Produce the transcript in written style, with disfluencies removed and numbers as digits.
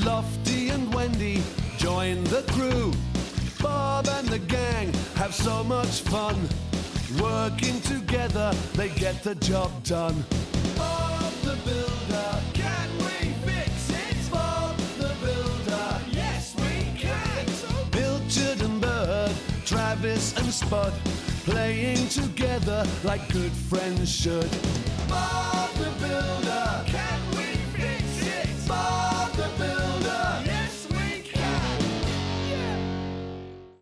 Lofty and Wendy join the crew. Bob and the gang have so much fun. Working together, they get the job done. Bob the Builder, can we fix it? Bob the Builder, yes we can. Pilchard and Bird, Travis and Spud, playing together like good friends should. Bob the